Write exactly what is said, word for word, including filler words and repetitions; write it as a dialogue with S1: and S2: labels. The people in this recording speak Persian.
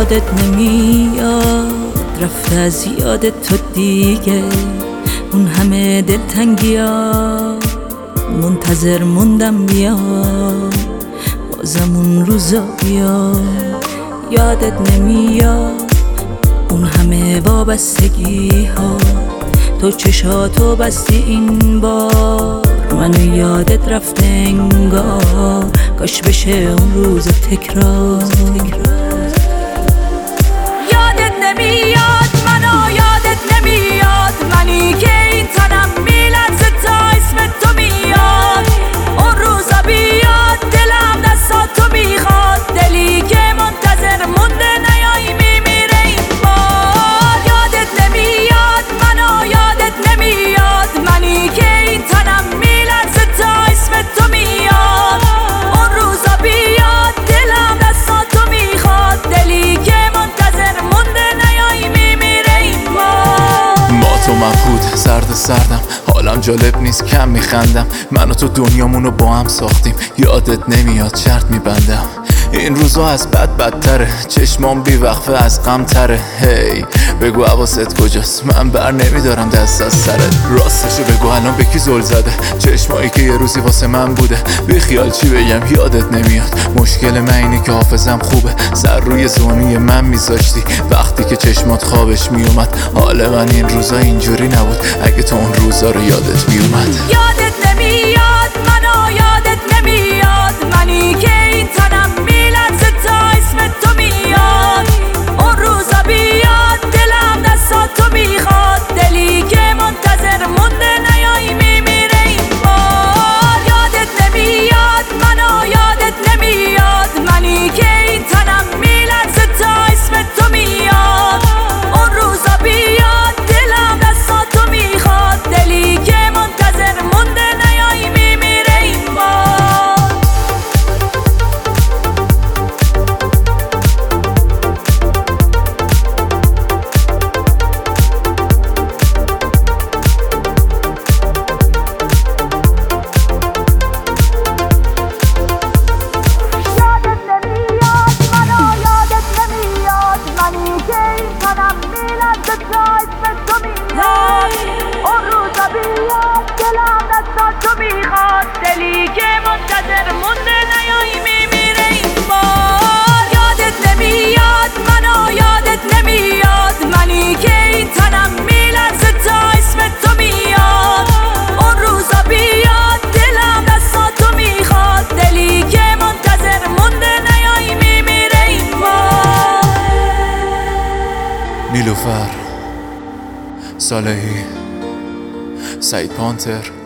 S1: یادت نمیاد رفته از یادت تو دیگه، اون همه دلتنگی ها منتظر موندم بیا، بازم اون روزا بیا. یادت نمیاد اون همه وابستگی ها، تو چشاتو بستی این بار، منو یادت رفته انگار، کاش بشه اون روز تکرار. یادت نمیاد منو یادت نمیاد، منی که این تنم میلرزه تا اسم تو میاد، اون روزا بیاد دلم دستاتو میخواد، دلی که منتظر مونده نیایی میمیره این بار. یادت نمیاد منو یادت نمیاد، منی که این تنم میلرزه تا اسم تو میاد، اون روزا بیاد دلم دستاتو میخواد، دلی که منتظر مونده نیایی میمیره این بار.
S2: با تو مبهوت سرد سردم، حالم جالب نیست کم میخندم، من و تو دنیامونو با هم ساختیم، یادت نمیاد شرط میبندم. این روزا از بد بدتره، چشمام بی وقفه از غم تره. هی بگو حواست کجاست، من بر نمیدارم دست از سرت. راستشو بگو الان به کی زل زده، چشمایی که یه روزی واسه من بوده. بی خیال چی بگم یادت نمیاد، مشکل من اینه که حافظم خوبه، سر روی زانوی من میذاشتی وقتی که چشمات خوابش میومد. حال من این روزا اینجوری نبود اگه تو اون روزا رو یادت میومد.
S1: یادت نمیاد منو یادت نمیاد، منی که این تنم میلرزه تا اسم تو میاد، اون روزا بیاد دلم دستاتو میخواد، دلی که منتظر مونده نیایی میمیره این بار. یادت نمیاد منو یادت نمیاد، منی که این تنم میلرزه تا اسم تو میاد، اون روزا بیاد دلم دستاتو میخواد، دلی که منتظر مونده نیایی میمیره این بار. دلی که منتظر مونده نیایی میمیره این بار. یادت نمیاد منو یادت نمیاد، منی که این تنم میلرزه تا اسم تو میاد، اون روزا بیاد دلم دستاتو میخواد، دلی که منتظر مونده نیایی میمیره این بار.
S2: نیلوفر صالحی، سعید پانتر.